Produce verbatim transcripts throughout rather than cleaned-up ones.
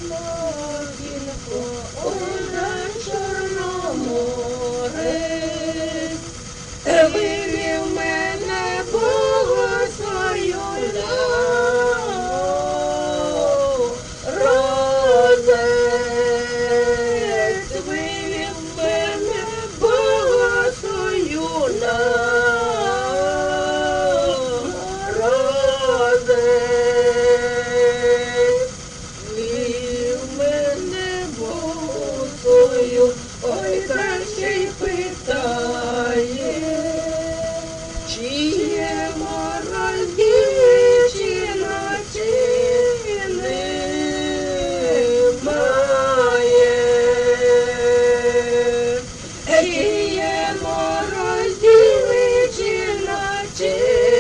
Матінко, ой, на Чорноморець, вивів мене Богосвою народець, вивів мене Богосвою народець, вивів мене Богосвою, ой, та ще й питає, чи є мораль дівчина, чи немає? Чи є мораль дівчина, чи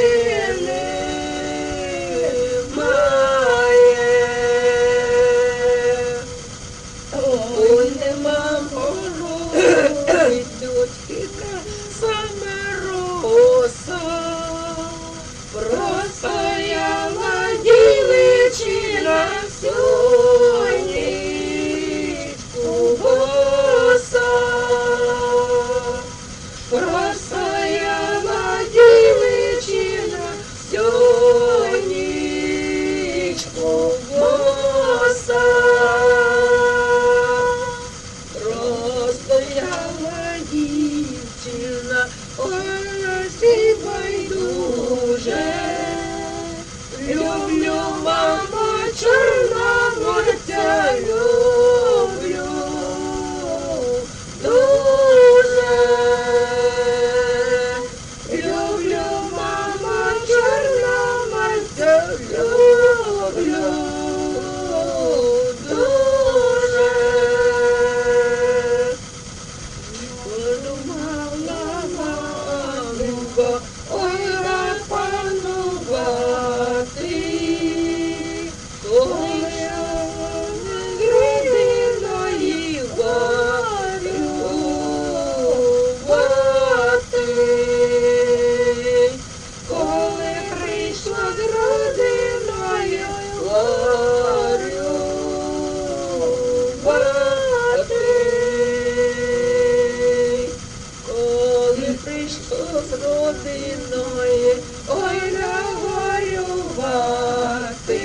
немає? Ой, нема мораль, дочки, саме роса, простояла дівчина всю нічку боса, простояла дівчина всю нічку боса. Простояла дівчина, ой, всі байдуже. Люблю, мамо, Чорноморця, люблю дуже. Люблю, мамо, Чорноморця, люблю дуже. Подумала мамка, ой, рад панувати, коли родиною горювати. Коли прийшла з родиною горювати. Коли прийшло з родиною, ой, нагорювати,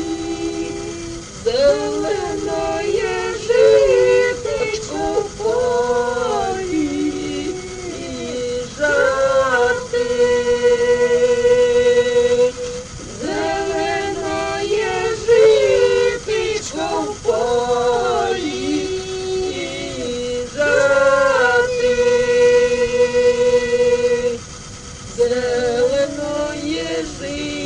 зеленоє житечко в полі їжати, зеленоє житечко в полі їжати. Зеленої житечко